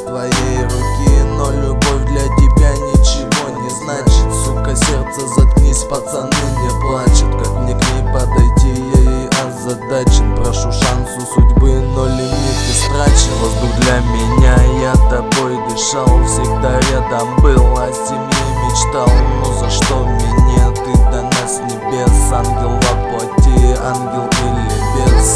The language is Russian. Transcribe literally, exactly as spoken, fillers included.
твоей руки, но любовь для тебя ничего не значит. Сука, сердце, заткнись, пацаны не плачут. Как мне к ней подойти, я ей озадачен. Прошу шанс у судьбы, но лимит истрачен. Воздух для меня, я тобой дышал, всегда рядом был, о семье мечтал. Но за что мне ты до нас небес? Ангел во плоти, ангел или бес?